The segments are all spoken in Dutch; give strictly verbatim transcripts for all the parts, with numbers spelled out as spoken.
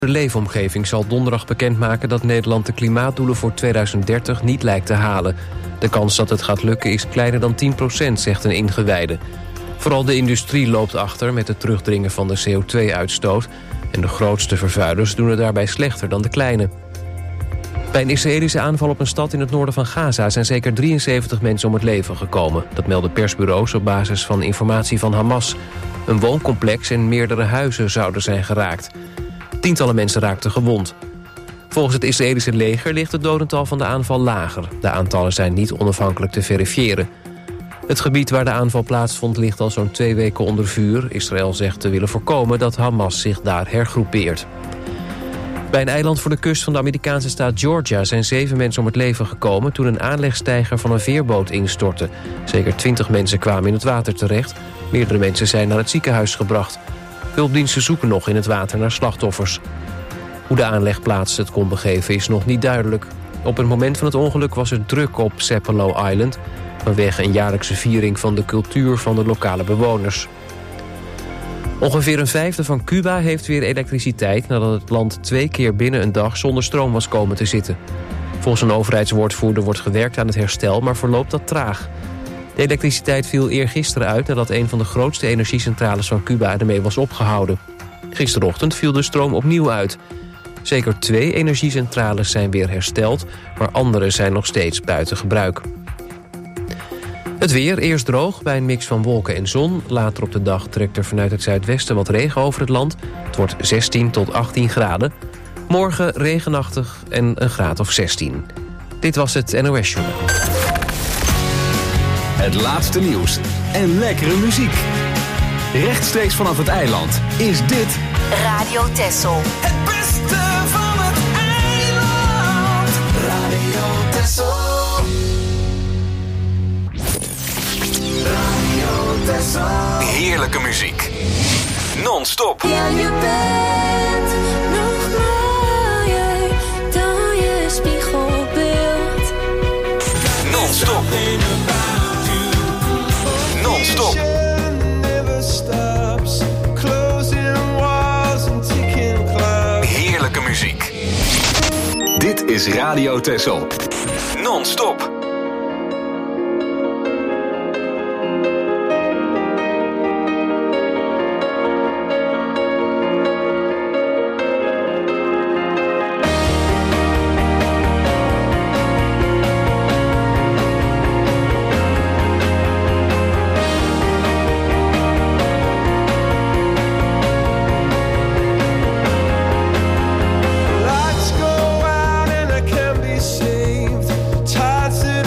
De leefomgeving zal donderdag bekendmaken dat Nederland de klimaatdoelen voor tweeduizend dertig niet lijkt te halen. De kans dat het gaat lukken is kleiner dan tien procent, zegt een ingewijde. Vooral de industrie loopt achter met het terugdringen van de C O twee uitstoot... en de grootste vervuilers doen het daarbij slechter dan de kleine. Bij een Israëlische aanval op een stad in het noorden van Gaza zijn zeker drieënzeventig mensen om het leven gekomen. Dat melden persbureaus op basis van informatie van Hamas. Een wooncomplex en meerdere huizen zouden zijn geraakt. Tientallen mensen raakten gewond. Volgens het Israëlische leger ligt het dodental van de aanval lager. De aantallen zijn niet onafhankelijk te verifiëren. Het gebied waar de aanval plaatsvond ligt al zo'n twee weken onder vuur. Israël zegt te willen voorkomen dat Hamas zich daar hergroepeert. Bij een eiland voor de kust van de Amerikaanse staat Georgia zijn zeven mensen om het leven gekomen toen een aanlegsteiger van een veerboot instortte. Zeker twintig mensen kwamen in het water terecht. Meerdere mensen zijn naar het ziekenhuis gebracht. Hulpdiensten zoeken nog in het water naar slachtoffers. Hoe de aanlegplaats het kon begeven is nog niet duidelijk. Op het moment van het ongeluk was het druk op Sapelo Island, vanwege een jaarlijkse viering van de cultuur van de lokale bewoners. Ongeveer een vijfde van Cuba heeft weer elektriciteit nadat het land twee keer binnen een dag zonder stroom was komen te zitten. Volgens een overheidswoordvoerder wordt gewerkt aan het herstel, maar verloopt dat traag. De elektriciteit viel eergisteren uit nadat een van de grootste energiecentrales van Cuba ermee was opgehouden. Gisterochtend viel de stroom opnieuw uit. Zeker twee energiecentrales zijn weer hersteld, maar andere zijn nog steeds buiten gebruik. Het weer, eerst droog bij een mix van wolken en zon. Later op de dag trekt er vanuit het zuidwesten wat regen over het land. Het wordt zestien tot achttien graden. Morgen regenachtig en een graad of zestien. Dit was het N O S-journaal. Het laatste nieuws en lekkere muziek. Rechtstreeks vanaf het eiland is dit Radio Texel. Het beste van het eiland. Radio Texel. Radio Texel. heerlijke muziek. Non-stop. Ja, je bent nog mooier dan je spiegelbeeld. Non-stop. Non-stop. Heerlijke muziek. Dit is Radio Texel. Non-stop. Lights go out and I can't be saved. Tides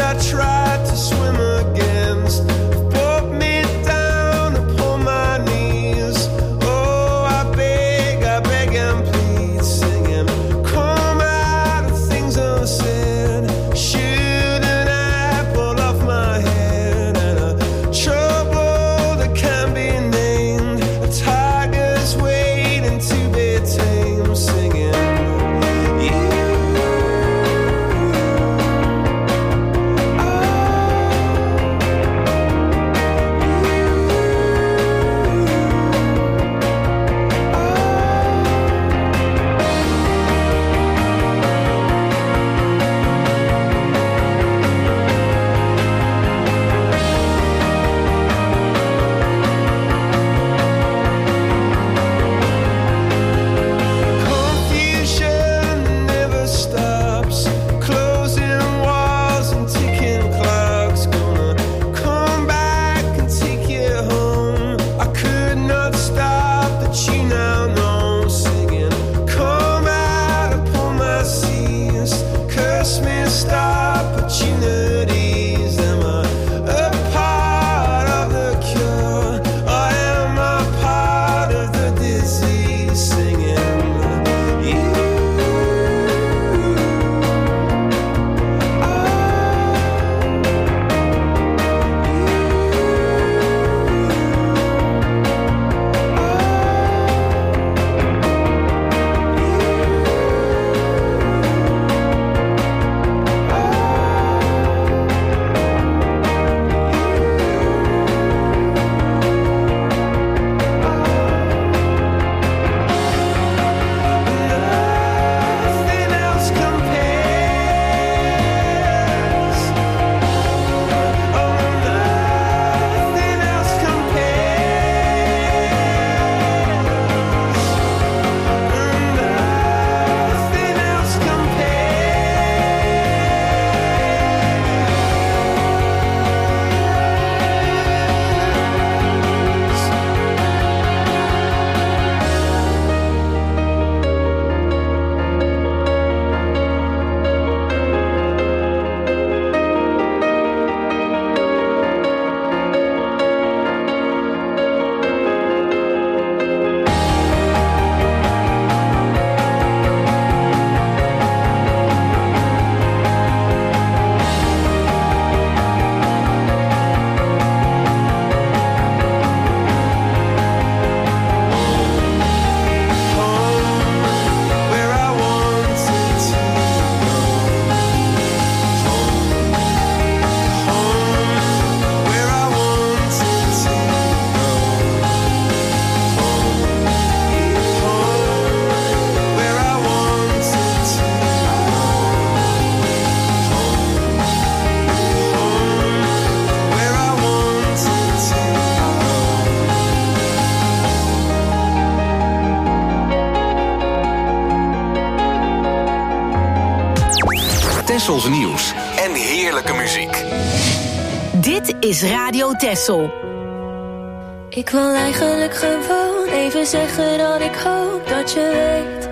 Tessels nieuws en heerlijke muziek. Dit is Radio Tessel. Ik wil eigenlijk gewoon even zeggen dat ik hoop dat je weet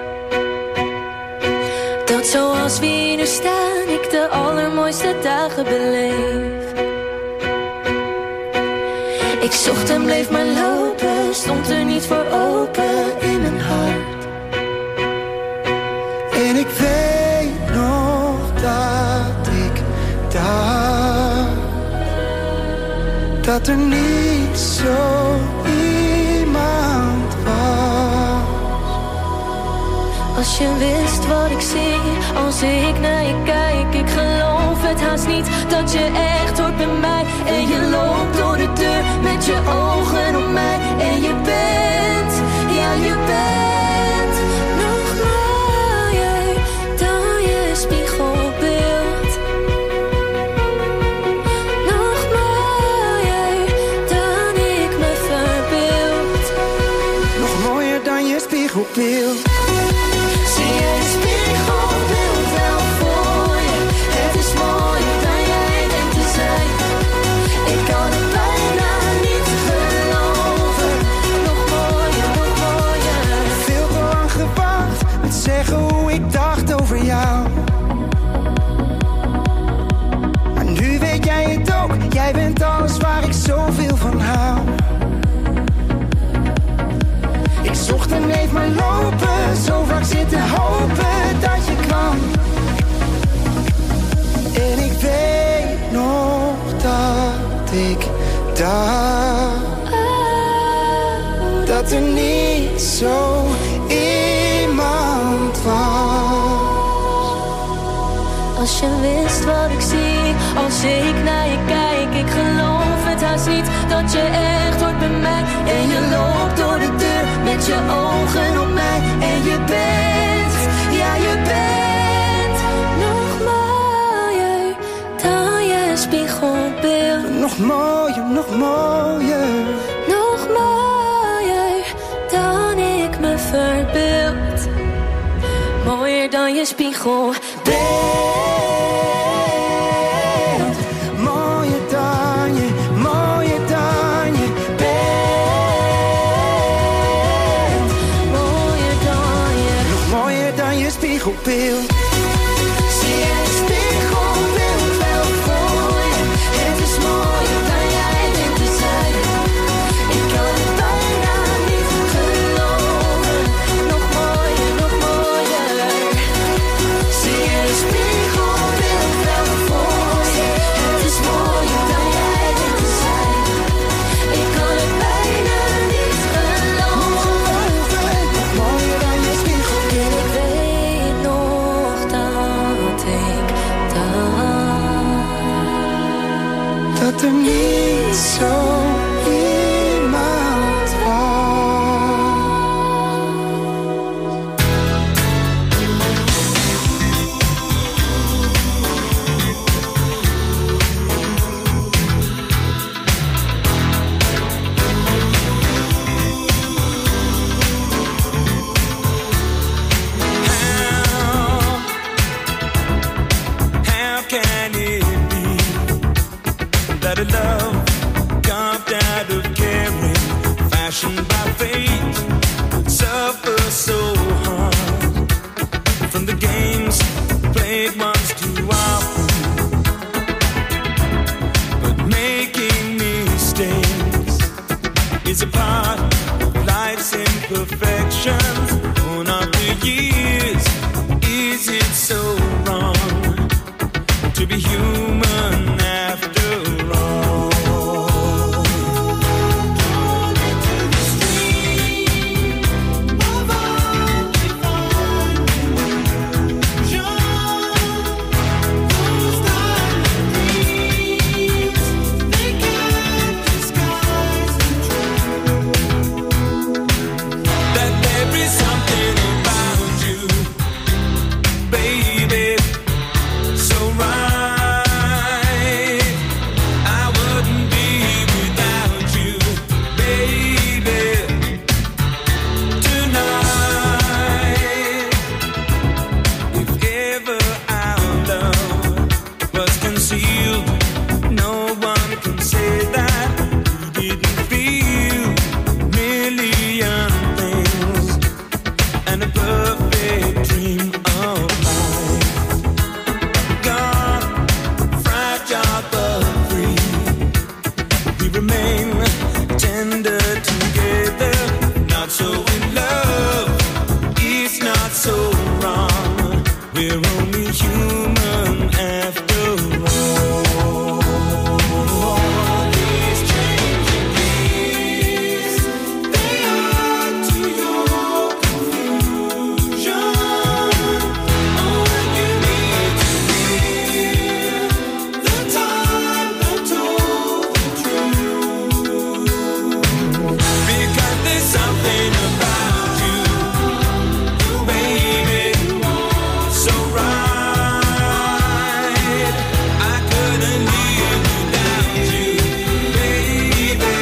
dat zoals we hier nu staan, ik de allermooiste dagen beleef. Ik zocht en bleef maar lopen, stond er niet voor open in mijn hart. En ik weet nog dat ik dacht dat er niet zo iemand was. Als je wist wat ik zie, als ik naar je kijk, ik geloof het haast niet dat je echt hoort bij mij. En je loopt door de deur met je ogen op mij. En je bent, ja je bent nog mooier dan je spiegelbeeld. Nog mooier dan ik me verbeeld. Nog mooier dan je spiegelbeeld. Zie je het spiegelbeeld wel voor je? Het is mooier dan jij denkt te zijn. Ik kan het bijna niet geloven. Nog mooier, nog mooier. Veel te lang gewacht met zeggen hoe ik dacht over jou. Maar nu weet jij het ook. Jij bent alles waar ik zoveel van hou. Ik zocht en bleef maar lopen, zo vaak zitten hopen dat je kwam. En ik weet nog dat ik dacht dat er niet zo iemand was. Als je wist wat ik zie, als ik naar je kijk, ik geloof het haast niet dat je echt hoort bij mij. En je loopt door de deur met je ogen op mij. En je bent, ja je bent nog mooier dan je spiegelbeeld. Nog mooier, nog mooier. Nog mooier dan ik me verbeeld. Mooier dan je spiegelbeeld. Mooier dan je, mooier dan je bent. Mooier dan je. Nog mooier dan je spiegelbeeld. Zie je het spiegelbeeld wel voor je? Het is mooier dan jij denkt te zijn. Ik kan het bijna niet geloven. Nog mooier, nog mooier. Zie je het spiegelbeeld wel voor je? Het is mooier dan jij denkt te zijn. Ik kan het bijna niet geloven. Nog mooier dan je spiegelbeeld. Ik weet nog dat ik dacht Dat er niet zo iemand was. How can it be that a love carved out of caring, fashioned by fate, suffers so hard from the games played once too often, but making mistakes is a part of life's imperfections. Born after years, is it so wrong to be human after all? Drawn into the stream of undefined illusion, those diamond dreams, they can't disguise the truth that there is something about you we're only human after all. These changing days, they add to your confusion. All you need to hear, the time that told the truth. Because there's something about you, baby, so right. I couldn't live without you, baby,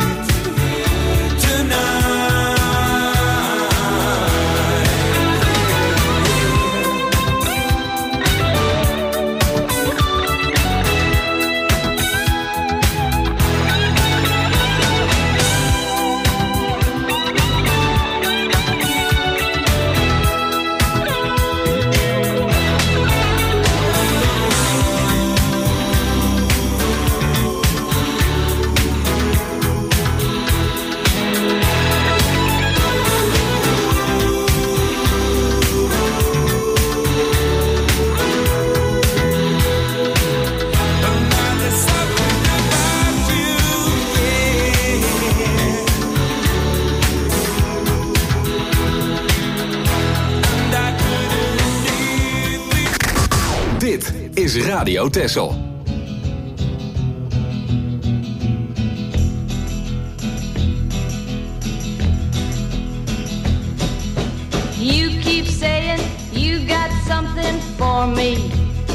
there's something about you, yeah. And I couldn't live with Dit is Radio Texel. You keep saying you got something for me,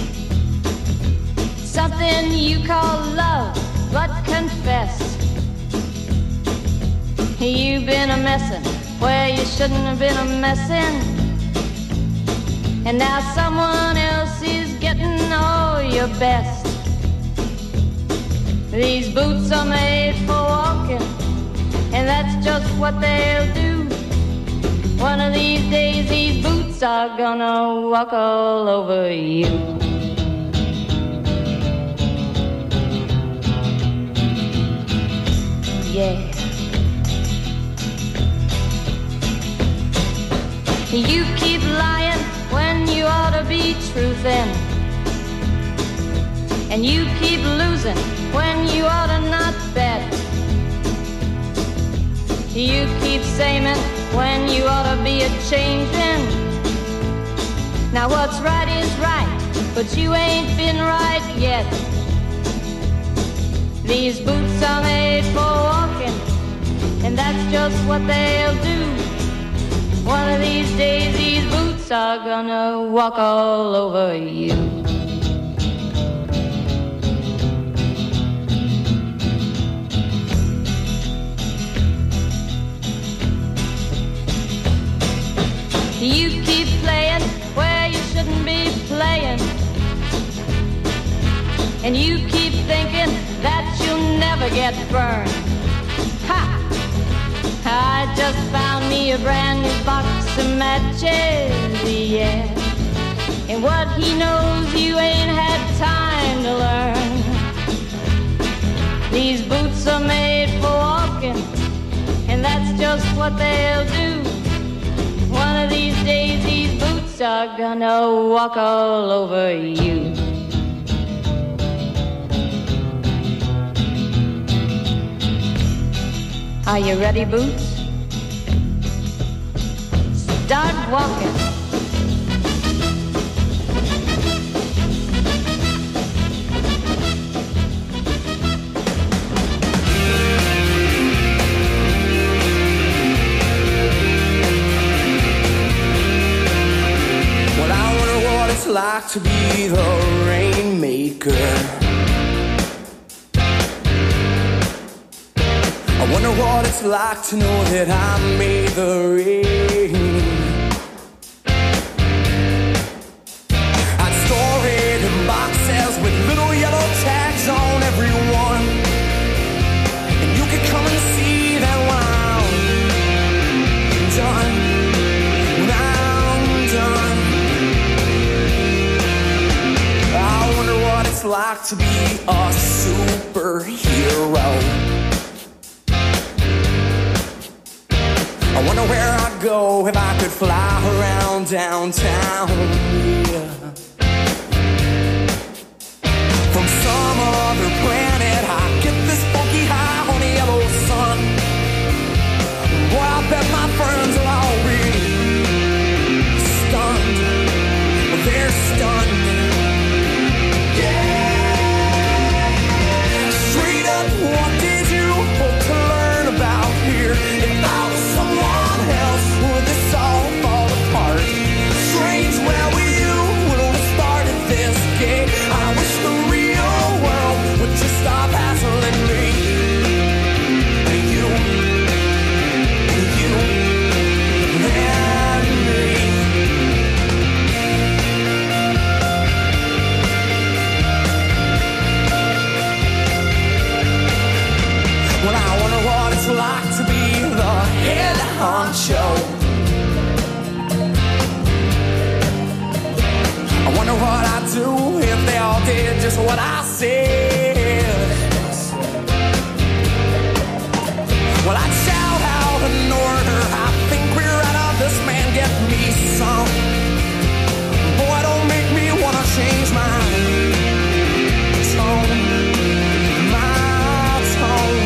something you call love, but confess you've been a messin' where you shouldn't have been a messin', and now someone else is getting all your best. These boots are made for walking, and that's just what they'll do. One of these days these boots are gonna walk all over you. Yeah. You keep lying when you ought to be truthin', and you keep losing when you ought to not bet. You keep saying when you ought to be a-changin'. Now what's right is right, but you ain't been right yet. These boots are made for walking, and that's just what they'll do. One of these days these boots are gonna walk all over you. You keep playing where you shouldn't be playing, and you keep thinking that you'll never get burned. Ha! I just found me a brand new box of matches, yeah. And what he knows you ain't had time to learn. These boots are made for walking, and that's just what they'll do. One of these days these boots are gonna walk all over you. Are you ready, Boots? Start walking. Well, I wonder what it's like to be the rainmaker. I wonder what it's like to know that I made the rain. I'd store it in boxes with little yellow tags on every one, and you could come and see that when I'm done, when I'm done. I wonder what it's like to be a superhero. I wonder where I'd go if I could fly around downtown. Yeah. From some other planet, I get this funky high on the yellow sun. Boy, I bet my friends will all be stunned. Well, they're stunned. Yeah. Straight up, what did you hope to learn about here? If I was someone else, would this all fall apart? Strange, where were you when we started this game? I wish the real world would just stop hassling me. And you, and you, and me. Well, I wonder what it's like to be the head honcho. I wonder what I'd do if they all did just what I said. Well, I'd shout out an order. I think we're out of this, man, get me some. Boy, don't make me wanna change my tone. My tone.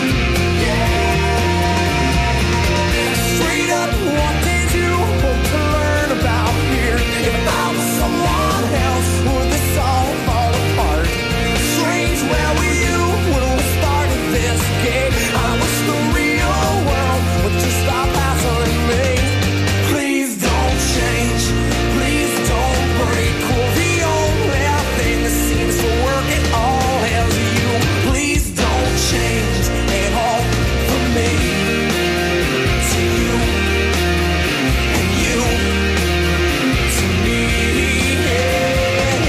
Straight up, what did you hope to learn about here? If I was someone else, would this all fall apart? Strange, where were you when we started this game? I wish the real world would just stop hassling me. Please don't change, please don't break. Well, the only thing that seems to work at all is you. Please don't change at all for me. To you, and you to me, yeah.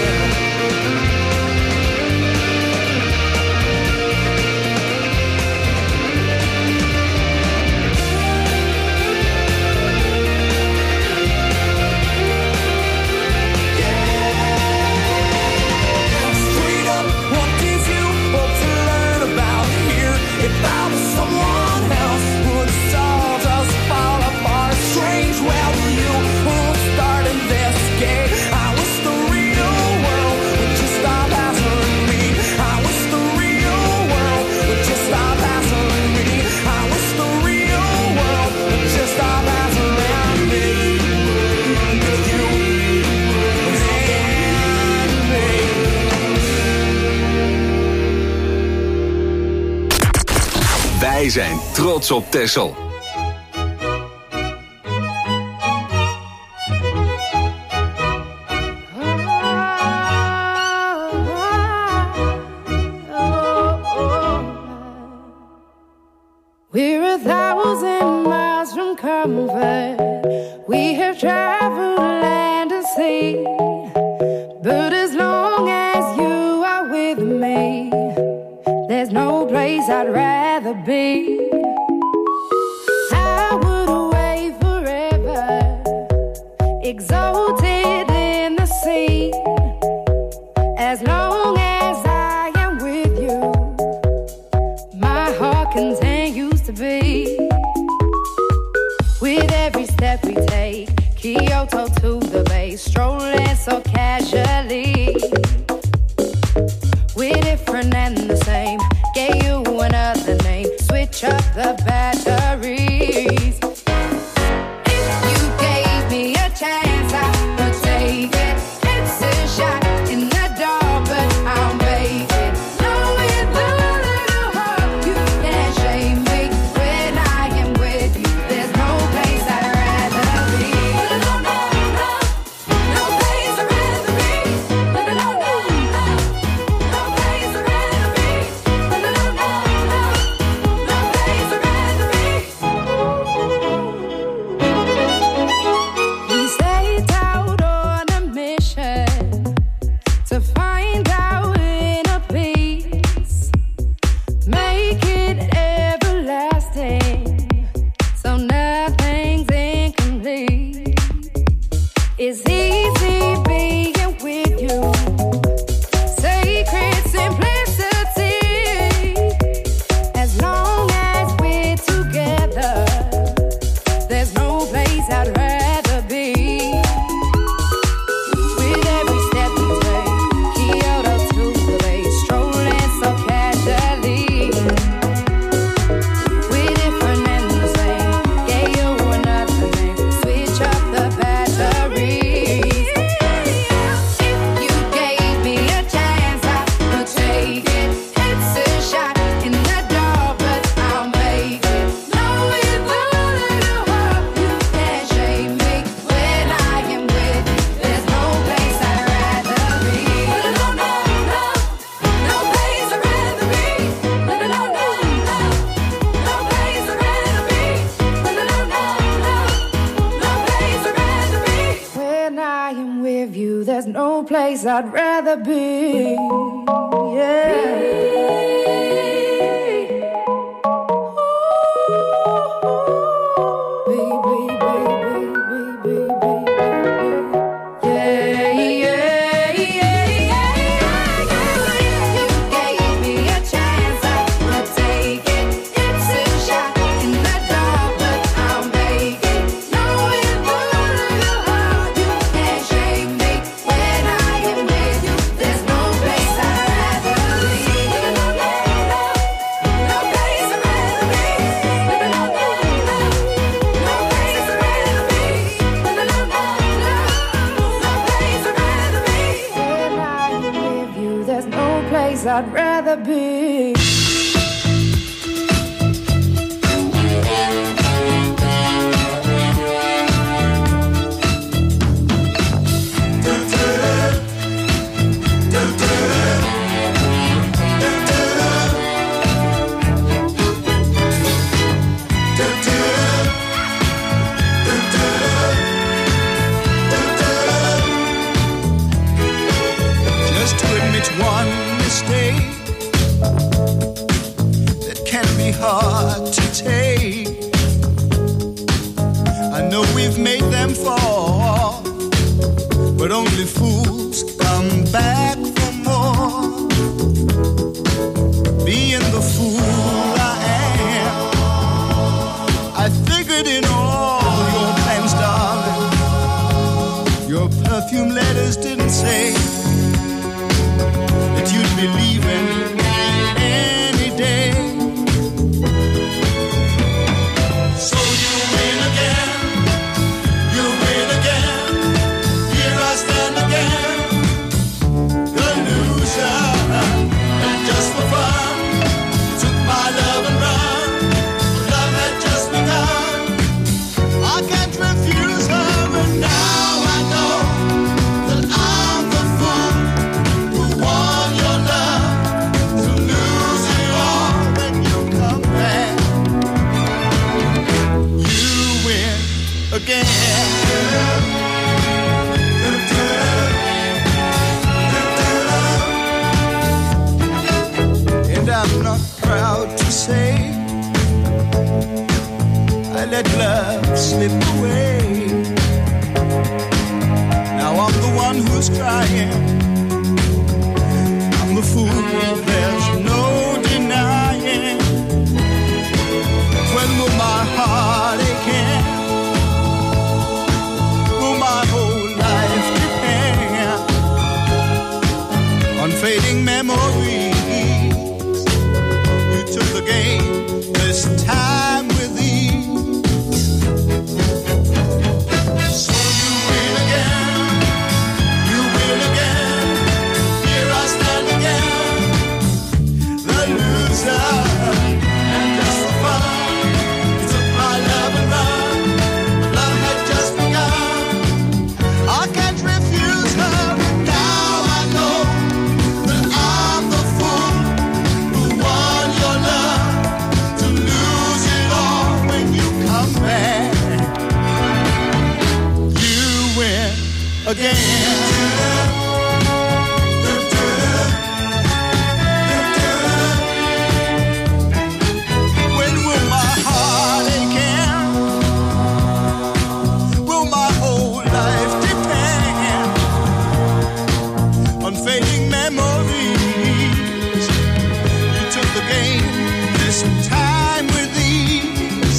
Straight up, what did you hope to learn about here? If I was someone else, would this all just fall apart? Strange, where were you when we started this game? I wish the real world would just stop hassling me. I wish the real world would just stop hassling me. I wish the real world would just stop hassling me. You and me. Wij zijn trots op Texel. We're a thousand miles from comfort. We have traveled land and sea. But as long as you are with me, there's no place I'd rather be. I would away forever, exalted in the sea. As long as I am with you, my heart continues to beat. With every step we take, Kyoto to the bay, strolling so casually. We're different and the same, gave you another name, switch up the batteries. If you gave me a chance, I would take it. It's a shot in the dark, but I'll make it. Knowing the little heart, you can't shame me. When I am with you, there's no place I'd rather be. No, no, no, no place I'd rather be. No, no, no, no, no place I'd rather be. No, no, no, no, no place I'd rather be. We set out on a mission to find our inner peace, make it everlasting, so nothing's incomplete. It's easy being with you, sacred simplicity. As long as we're together, there's no place I'd rather be. there's no place I'd rather be. Yeah. I'd rather be. Just to admit one mistake that can be hard to take. I know we've made them fall, but only fools come back for more. Being the fool I am, I figured in all your plans, darling, your perfume letters didn't say that you'd be leaving any day. So you win again, you win again. Here I stand again, the loser. And just for fun, you took my love and run. Love had just begun. I can't refuse her, and now I know that I'm the fool who won your love, to lose it all when you come back. You win again. And I'm not proud to say I let love slip away. Now I'm the one who's crying, I'm the fool, there's no denying. When will my heart again? Will my whole life depend on fading memories? You took the game this time with ease. So you win again, you win again. Here I stand again, the loser. And just for fun, you took my love and run. But love had just begun. I can't refuse her, and now I know that I'm the fool who won your love, to lose it all when you come back. You win again. When will my heart again? Will my whole life depend on fading memories? You took the game this time with ease.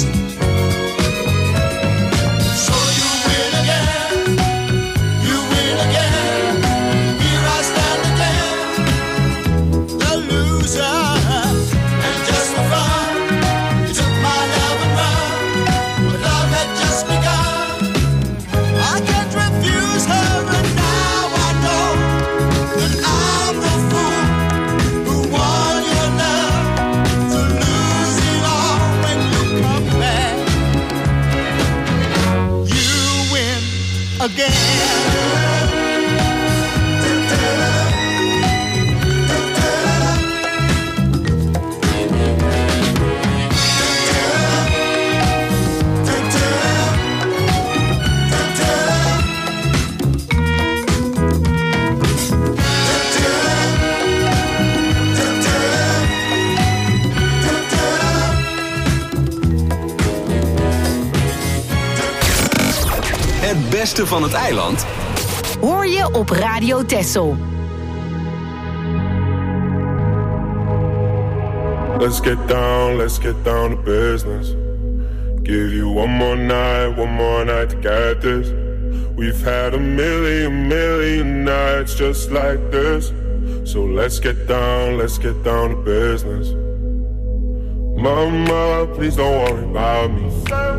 So you win again, you win again. Here I stand again, the loser. And just for fun, you took my love and run. But love had just begun. I can't refuse her, and now I know that I'm the fool who won your love, to lose it all when you come back. You win again. beste van het eiland hoor je op Radio Texel. Let's get down, let's get down to business. Give you one more night, one more night to get this. We've had a million, million nights just like this. So let's get down, let's get down to business. Mama, please don't worry about me.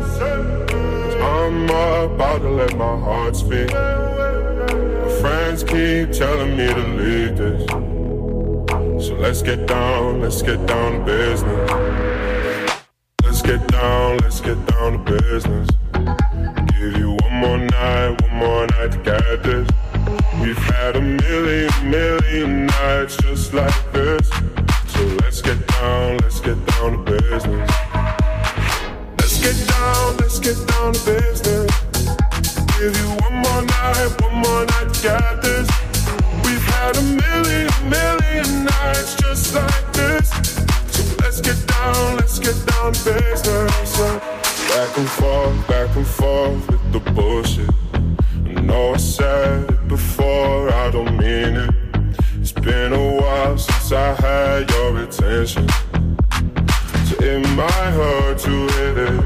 I'm about to let my heart speak. My friends keep telling me to leave this. So let's get down, let's get down to business. Let's get down, let's get down to business. Give you one more night, one more night to get this. We've had a million, million nights just like this. So let's get down, let's get down to business. Let's get down, let's get down to business. Give you one more night, one more night to get this. We've had a million, million nights just like this. So let's get down, let's get down to business. Back and forth, back and forth with the bullshit. I know I said it before, I don't mean it. It's been a while since I had your attention. So it might hurt to hit it.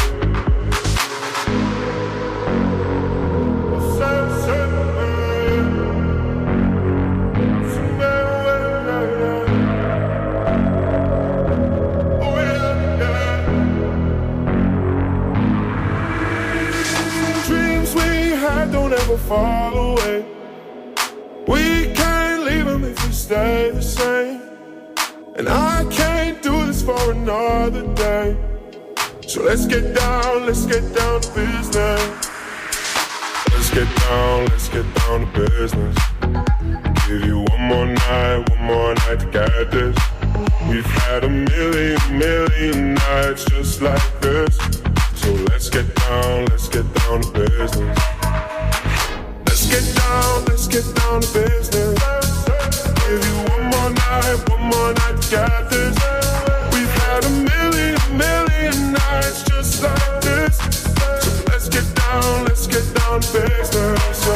Don't ever fall away. We can't leave them if we stay the same. And I can't do this for another day. So let's get down, let's get down to business. Let's get down, let's get down to business. Give you one more night, one more night to get this. We've had a million, million nights just like this. So let's get down, let's get down to business. Let's get down, let's get down to business. Give you one more night, one more night to get this. We've had a million, million nights just like this. So let's get down, let's get down to business.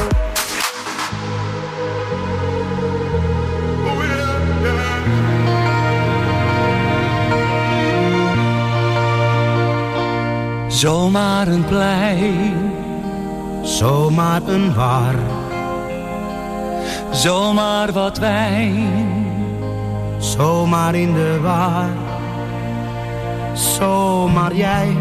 Oh yeah, yeah. Zomaar een plein. Zomaar een bar, zomaar wat wijn, zomaar in de war, zomaar jij,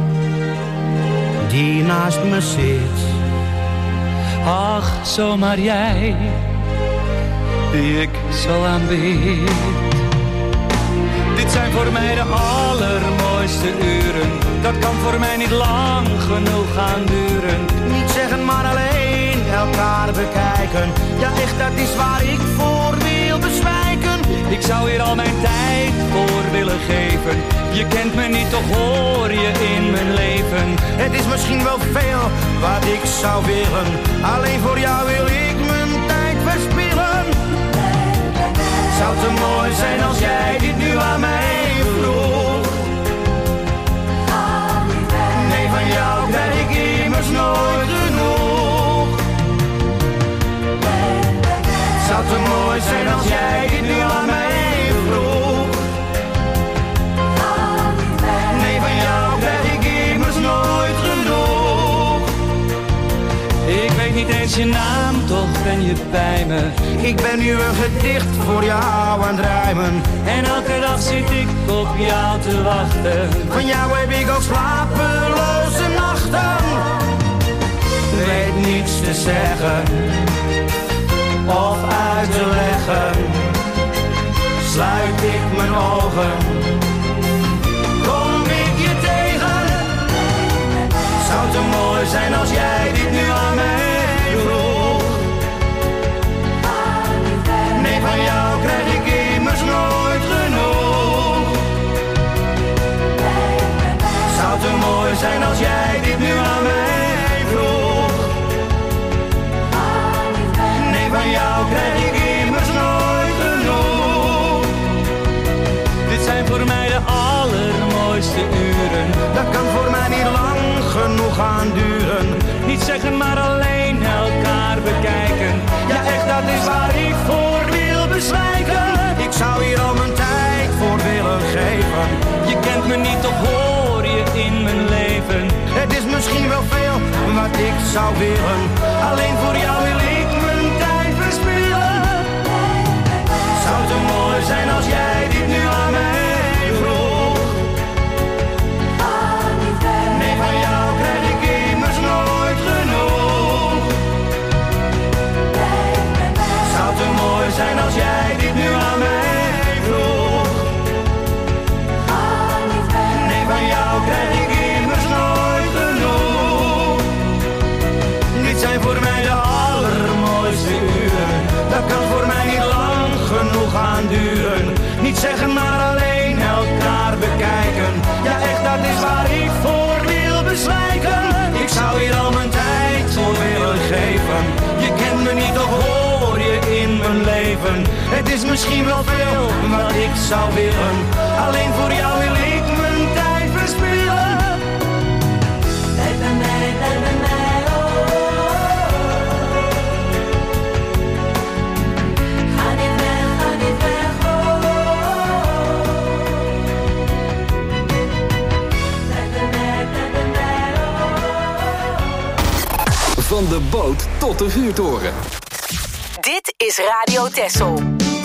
die naast me zit. Ach, zomaar jij, die ik zo aanbid. Dit zijn voor mij de allermooiste uren. Dat kan voor mij niet lang genoeg gaan duren. Niet zeggen, maar alleen elkaar bekijken. Ja, echt, dat is waar ik voor wil bezwijken. Ik zou hier al mijn tijd voor willen geven. Je kent me niet, toch hoor je in mijn leven. Het is misschien wel veel wat ik zou willen. Alleen voor jou wil ik mijn tijd verspillen. Zou te mooi zijn als jij dit nu aan mij vroeg. Nee, van jou krijg ik immers nooit genoeg. Zou te mooi zijn als jij dit nu aan mij vroeg. Nee, van jou krijg ik immers nooit genoeg. Ik weet niet eens je naam, toch ben je bij me. Ik ben nu een gedicht voor jou aan het rijmen. En elke dag zit ik op jou te wachten. Van jou heb ik ook slapeloze nachten. Weet niets te zeggen of uit te leggen. Sluit ik mijn ogen, kom ik je tegen. Zou te mooi zijn als jij dit nu aan mij vroeg. Nee, van jou krijg ik immers nooit genoeg. Zou te mooi zijn als jij dit nu aan mij vroeg. Nee, van jou krijg ik immers nooit genoeg. Dit zijn voor mij de allermooiste uren. Dat kan voor mij niet lang genoeg gaan duren. Niet zeggen wat ik zou willen. Alleen voor jou wil ik mijn tijd verspillen. Zou het zo mooi zijn als jij dit nu aan mij vroeg? Nee, van jou krijg ik immers nooit genoeg. Zou het zo mooi zijn als jij dit nu aan mij vroeg? Nee, van jou krijg ik immers nooit genoeg. Dit zijn voor mij de allermooiste uren. Dat kan voor mij niet lang genoeg gaan duren. Niet zeggen, maar alleen elkaar bekijken. Ja, echt, dat is waar ik voor wil bezwijken. Ik zou hier al mijn tijd voor willen geven. Je kent me niet, toch hoor je in mijn leven. Het is misschien wel veel wat ik zou willen. Alleen voor jou wil ik mijn tijd verspillen. Blijf bij mij, blijf bij mij, oh, oh, oh. Ga niet weg, ga niet weg, oh, oh, oh. Blijf bij mij, blijf bij mij, oh, oh, oh. Van de boot tot de vuurtoren. Dit is Radio Texel.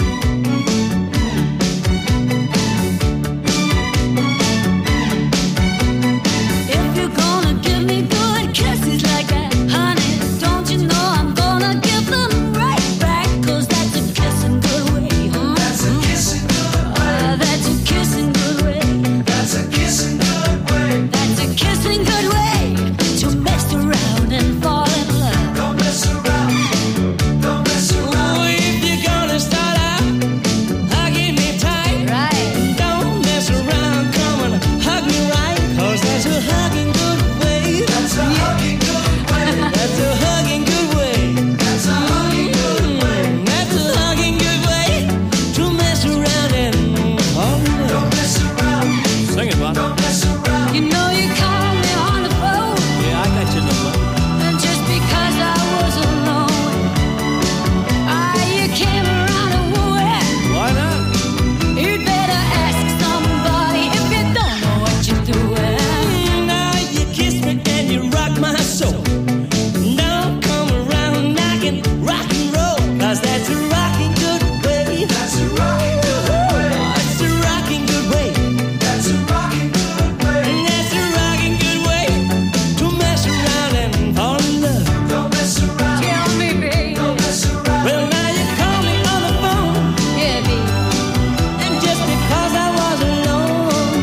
If you're gonna give me good kisses like that, honey, don't you know I'm gonna give them right back? 'Cause that's a kissing good way, huh? That's a kissing good way. Uh, that's a kissing good way. That's a kissing good way. That's a kissing good way to mess around and fall in love. Don't mess around. Don't mess around. Ooh, if you're gonna start out hugging me tight, Right. don't mess around, come and hug me right. 'Cause that's a hugging good way. That's a hugging good way. That's a hugging good way. That's a hugging good way. That's a hugging good way to mess around and fall in love. Don't mess around. Sing it, Bob. Don't mess around. You know you called me on the phone, Yeah, I got your number. and just because I was alone, ah, you came around and wooed. Why not? You'd better ask somebody if you don't know what you're doing. Now you kiss me and you rock my soul. Now come around knocking rock and roll. 'Cause that's a rocking good way. That's a rocking good way. That's a rocking good way. That's a rocking good way. That's a rocking good way to mess around and fall in love. Don't mess around. Tell me, baby. Don't mess around. Well, now you call me on the phone. Yeah, baby. And just because I was alone,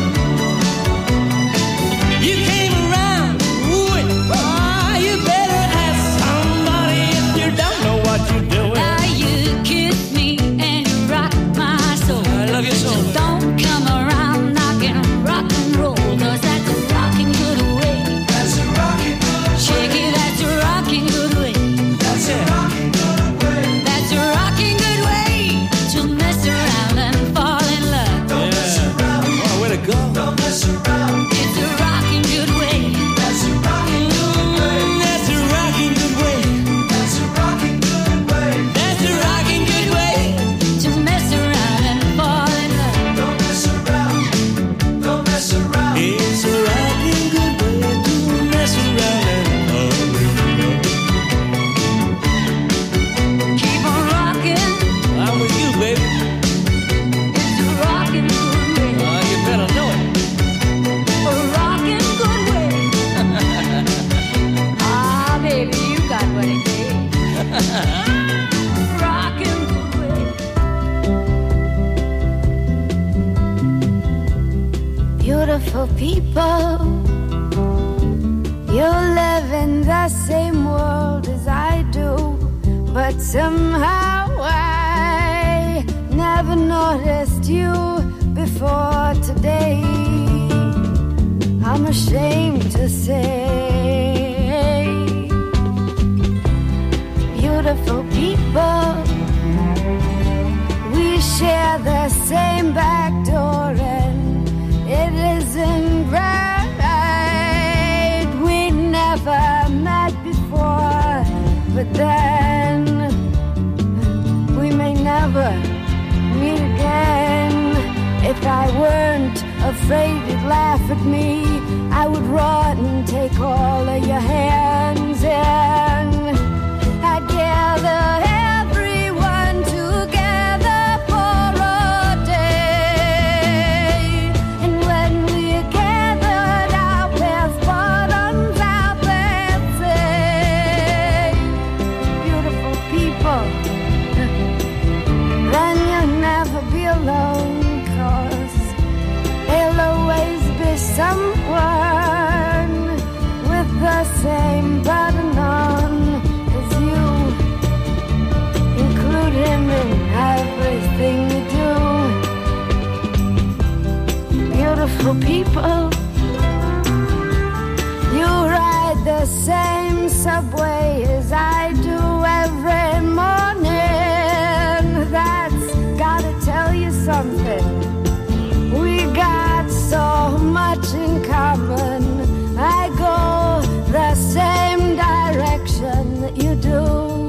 you came around. Ooh, ah, you better ask somebody if you don't know what you're doing. Now you kiss me and you rock my soul. I love you so much. Don't come around knocking rock and roll, 'cause that's a rocking good way. That's a rocking good Shake it, that's a rocking good way. That's a rocking good way. That's a rocking good way to mess around and fall in love. Don't mess around. Oh, way to go. Don't mess around. It's a rocking good way. That's a rocking good way. That's a rocking good way. That's a rocking good way. That's a rocking good way. To mess around and fall in love. Don't mess around. Don't mess around. It's a rocking good way to mess around and fall in love. Keep on rocking. I'm with you, baby. It's a rocking good way. Oh, you better know it. A rocking good way. Ah, baby, you got what it takes. Rocking good way. Beautiful people, you live in the same world as I do, but somehow I never noticed you before today. I'm ashamed to say, beautiful people, we share the same back door, and it isn't right. We never met before, but then we may never meet again. If I weren't afraid you'd laugh at me, I would run and take all of your hands in. I'd gather everyone together for a day, and when we gathered, our best bottoms out there say, beautiful people, then you'll never be alone, 'cause there'll always be someone with the same button on as you. Include him in everything you do. Beautiful people, you ride the same subway as I do every morning. That's gotta tell you something. We got so much in common. I go the same direction that you do.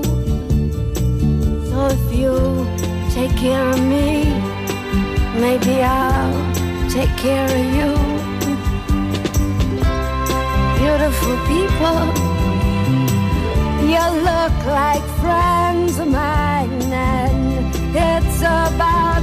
So if you take care of me, maybe I'll take care of you. Beautiful people, you look like friends of mine, and it's about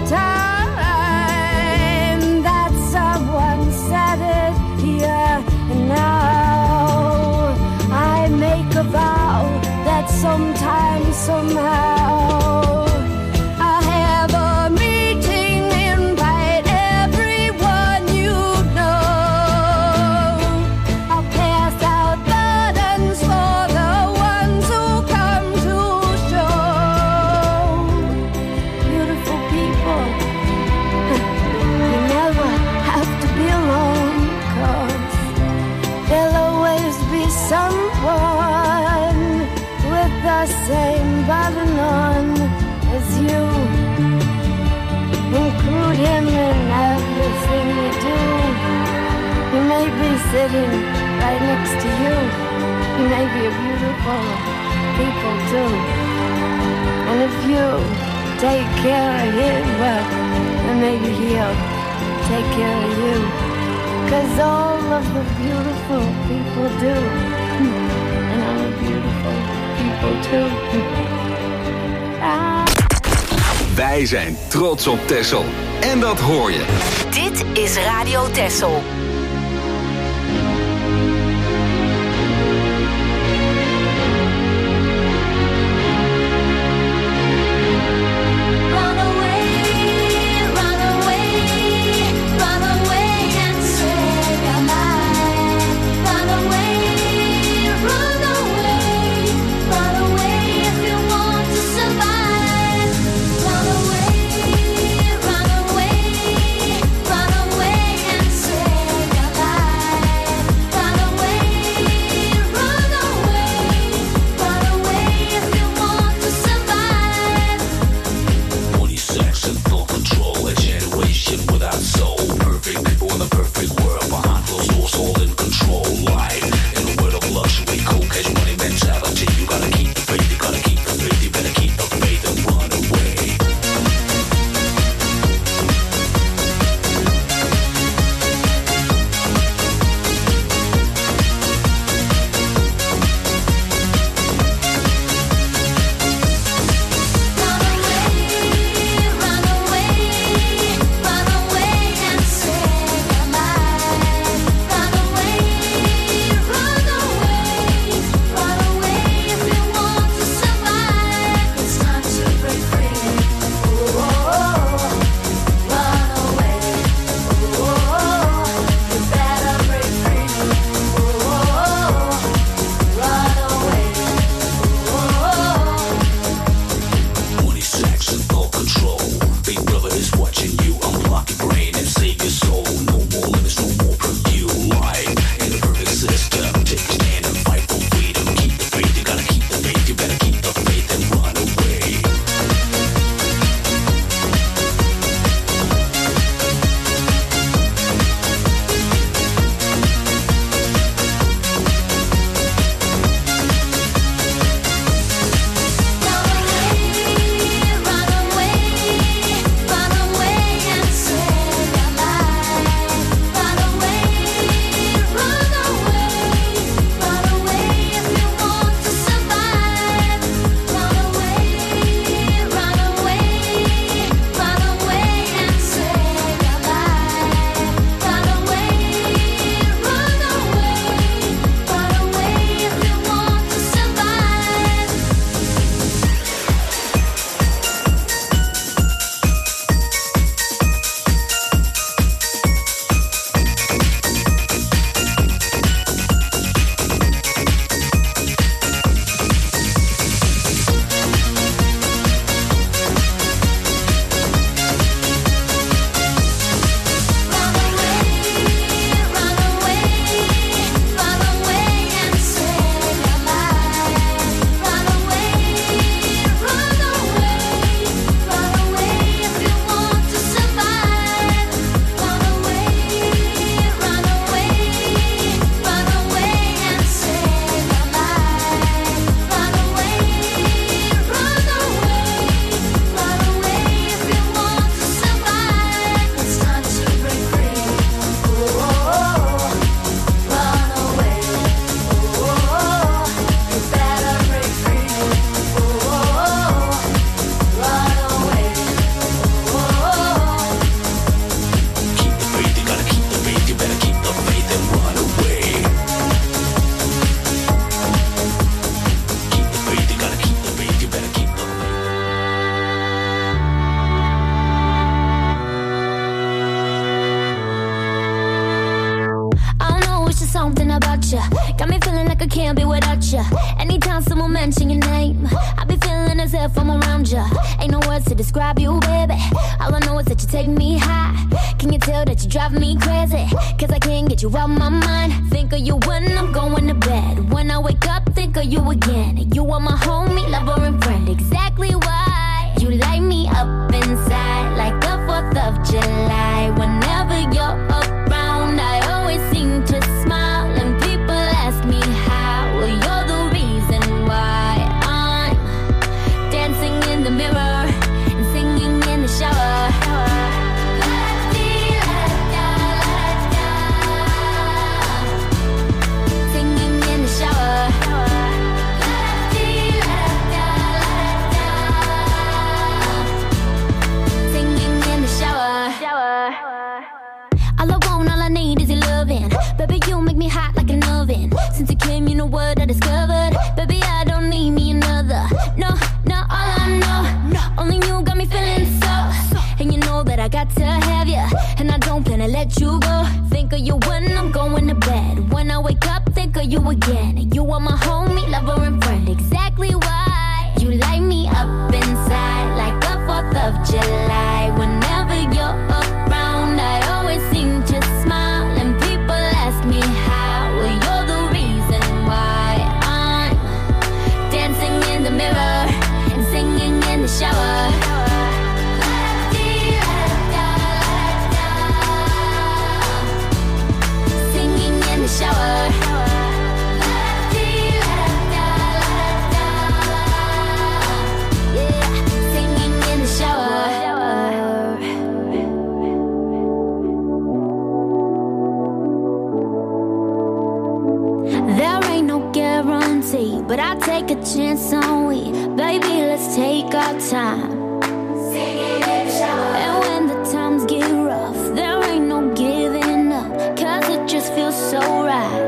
time that someone said it here and now. I make a vow that sometime, somehow, I'll have a meeting, invite everyone you know. I'll pass out buttons for the ones who come to show. Beautiful people, you never have to be alone, 'cause there'll always be someone with the same button on as you. Include him in everything you do. He may be sitting right next to you. He may be a beautiful people too. And if you take care of him, well, then maybe he'll take care of you. 'Cause all of the beautiful people do. And I'm a beautiful people too. Ah. Wij zijn trots op Texel. En dat hoor je. Dit is Radio Texel. Run away, run away, run away and say goodbye. Run away, run away, run away if you want to survive. Run away, run away, run away and say Anytime someone mention your name, I be feeling as if I'm around you. Ain't no words to describe you, baby. All I know is that you take me high. Can you tell that you drive me crazy? Cause I can't get you out my mind. Think of you when I'm going to bed. When I wake up, think of you again. You are my homie, lover and friend. Exactly why you light me up inside like the fourth of July. Whenever you're around, I always seem to smile. And people ask me how. Well, you're the reason why I'm dancing in the mirror and singing in the shower. Singing in the shower. Singing in the shower. All I want, all I need is your loving. Baby, you make me hot like an oven. Since you came, you know what I discovered. Baby, I don't need me another. No, no, all I know, only you got me feeling so. And you know that I got to have you, and I don't plan to let you go. Think of you when I'm going to bed. When I wake up, think of you again. You are my homie, lover and friend. Exactly why you light me up inside like the fourth of July. Whenever you're around, I always seem to smile. And people ask me how. Well, you're the reason why I'm dancing in the mirror and singing in the shower. Singing in the shower. Yeah, singing in the shower. There ain't no guarantee, but I take a chance on we. Baby, let's take our time. And when the times get rough, there ain't no giving up, cause it just feels so right.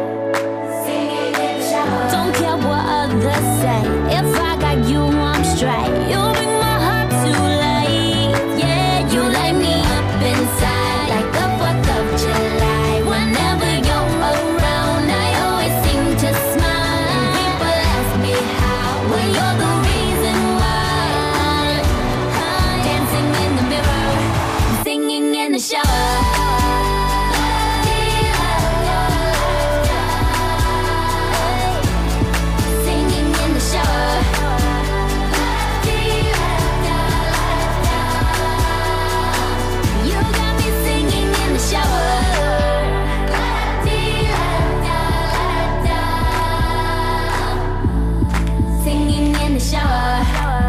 Don't care what others say, if I got you, I'm straight. You bring my heart to life. Yeah, you light me up inside like the fourth of July. Whenever you're around, I always seem to smile. And people ask me how. Well, you're the reason why I'm dancing in the mirror and singing in the shower. Singing in the shower. You got me singing in the shower. Singing in the shower.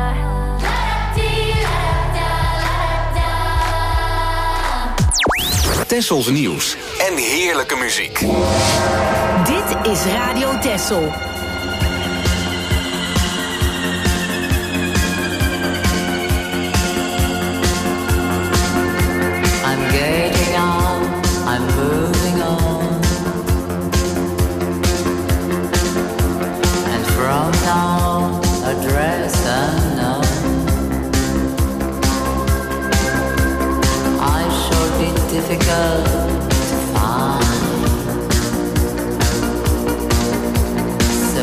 Tessels nieuws en heerlijke muziek. Dit is Radio Tessel. I'm getting on, I'm moving on. And from now, address unknown. I shall be difficult to find.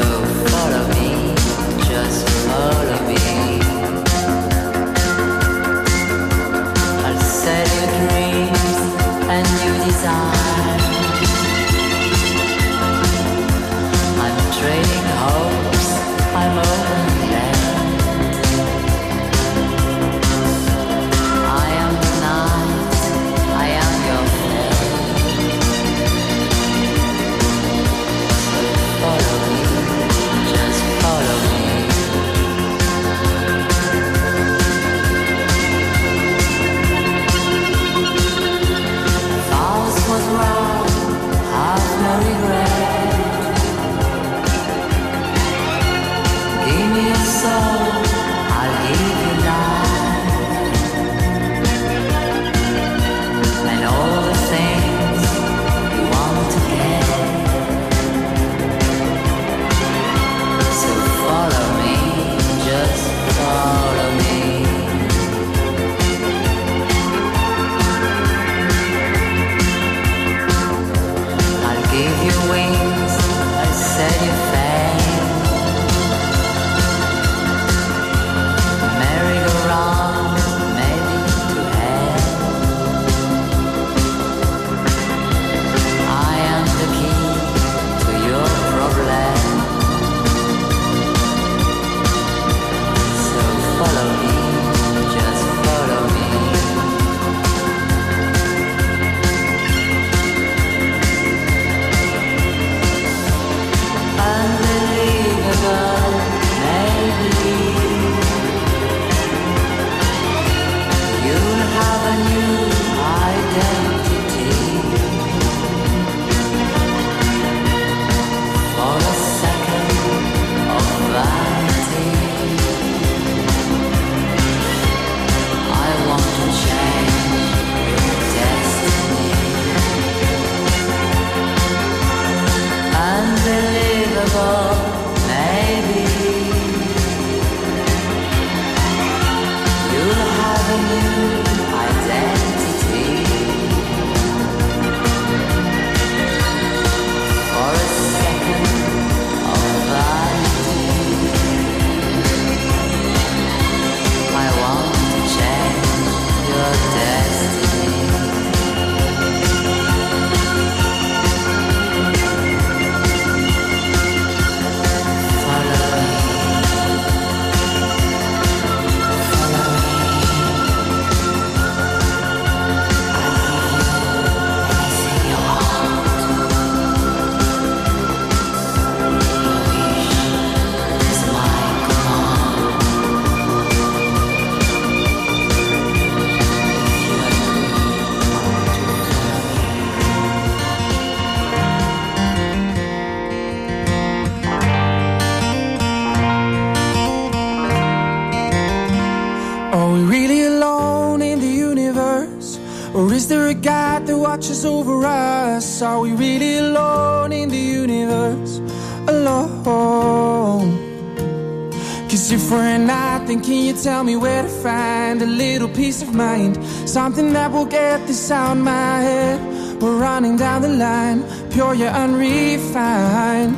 Are we really alone in the universe? Or is there a God that watches over us? Are we really alone in the universe? Alone. Cause if we're not, then can you tell me where to find a little peace of mind? Something that will get this out my head. We're running down the line, pure yet unrefined.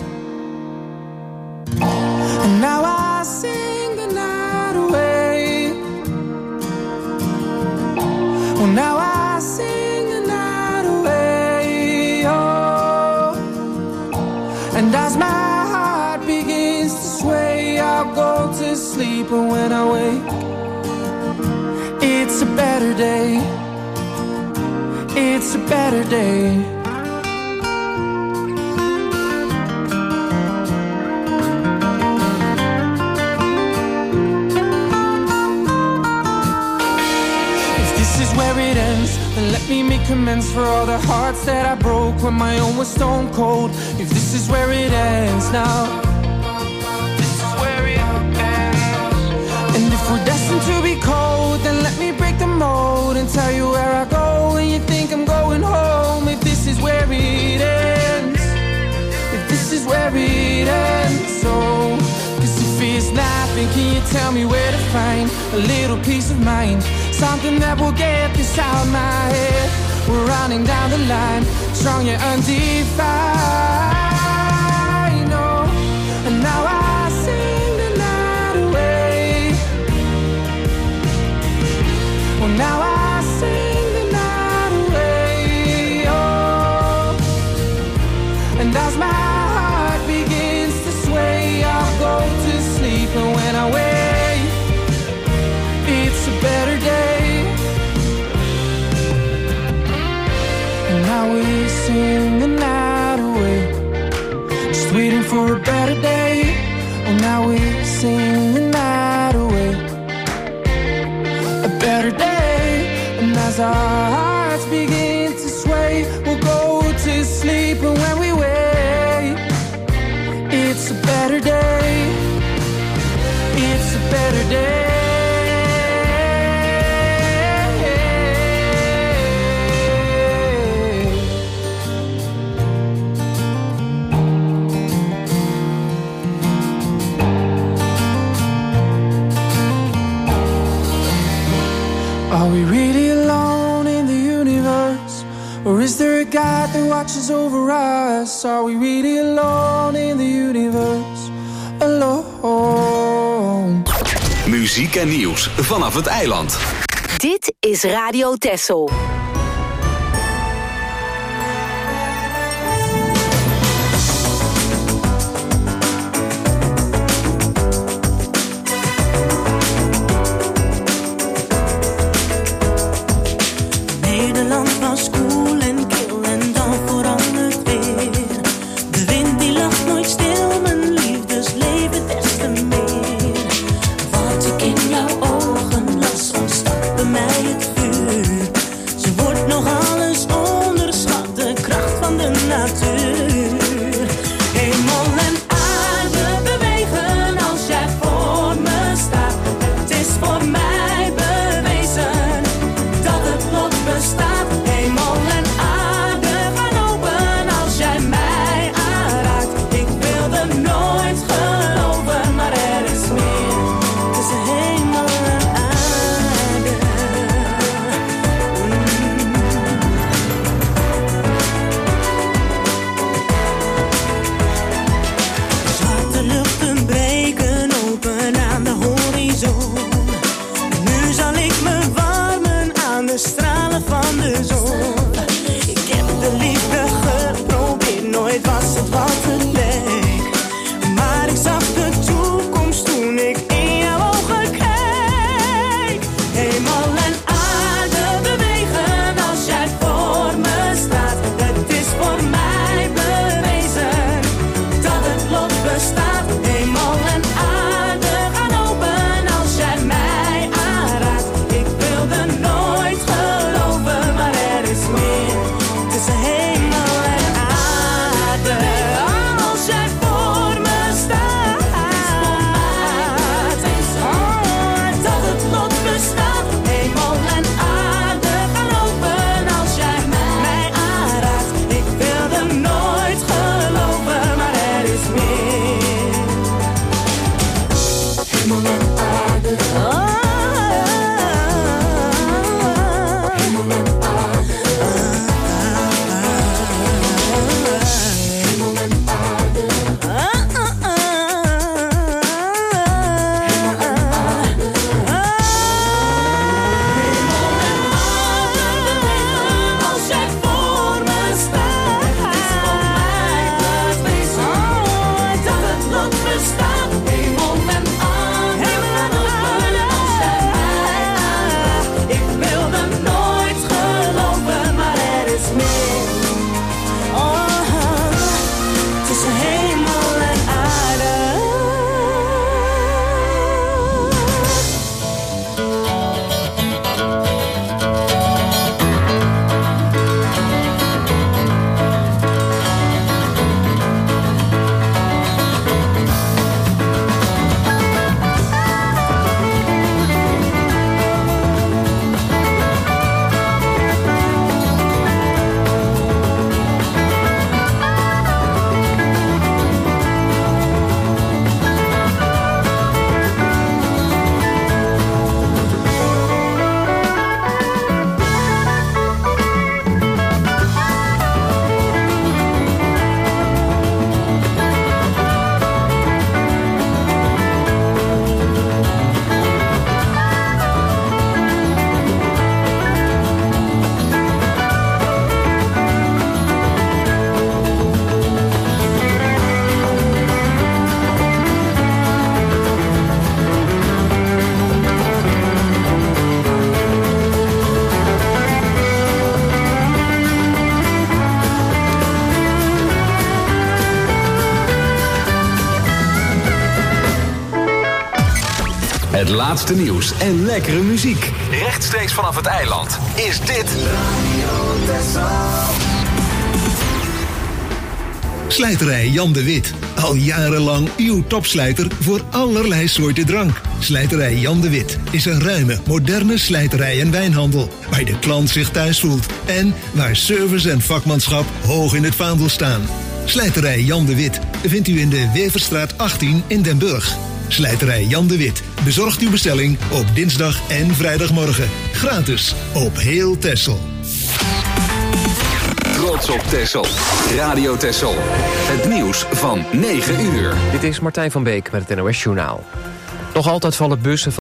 And now I sing the night away. Well, now I sing the night away. Oh. And as my heart begins to sway, I'll go to sleep, and when I wake, it's a better day. It's a better day. If this is where it ends, then let me make amends for all the hearts that I broke when my own was stone cold. If this is where it ends now, we're destined to be cold, then let me break the mold and tell you where I go when you think I'm going home. If this is where it ends, if this is where it ends, so cause if it's not, then can you tell me where to find a little peace of mind? Something that will get this out my head. We're running down the line, strong yet undefined. Oh, and now I sing the night away. Well, now I sing the night away, oh. And as my heart begins to sway, I'll go to sleep, and when I wake, it's a better day. And now we sing the night away, just waiting for a better day. And now we sing the night away, a better day. And as our hearts begin to sway, we'll go to sleep, and when we wake, it's a better day. It's a better day. Are we really alone in the universe? Or is there a God that watches over us? Are we really alone in the universe? Alone. Muziek en nieuws vanaf het eiland. Dit is Radio Texel. Nederland was koel en kil en dan verandert weer. De wind die lacht nooit stil, mijn liefdesleven des te meer. Wat ik in jouw ogen las, ontstak bij mij het vuur. Ze Het laatste nieuws en lekkere muziek. Rechtstreeks vanaf het eiland is dit Slijterij Jan de Wit. Al jarenlang uw topslijter voor allerlei soorten drank. Slijterij Jan de Wit is een ruime, moderne slijterij en wijnhandel. Waar de klant zich thuis voelt en waar service en vakmanschap hoog in het vaandel staan. Slijterij Jan de Wit vindt u in de Weverstraat achttien in Den Burg. Slijterij Jan de Wit bezorgt uw bestelling op dinsdag en vrijdagmorgen. Gratis op heel Texel. Trots op Texel. Radio Texel. Het nieuws van negen uur. Dit is Martijn van Beek met het N O S Journaal. Nog altijd vallen bussen